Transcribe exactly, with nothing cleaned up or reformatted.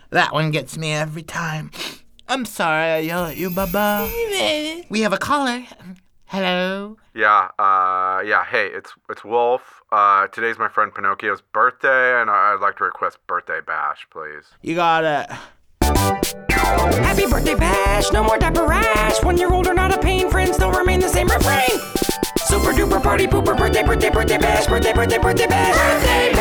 That one gets me every time. I'm sorry I yell at you, Baba. We have a caller. Hello? Yeah, uh, yeah, hey, it's it's Wolf. Uh, today's my friend Pinocchio's birthday, and I'd like to request birthday bash, please. You got it. Happy birthday bash, no more diaper rash. One year older, not a pain, friends still remain the same refrain. Super duper party pooper, birthday, birthday, birthday bash, birthday, birthday, birthday bash. Birthday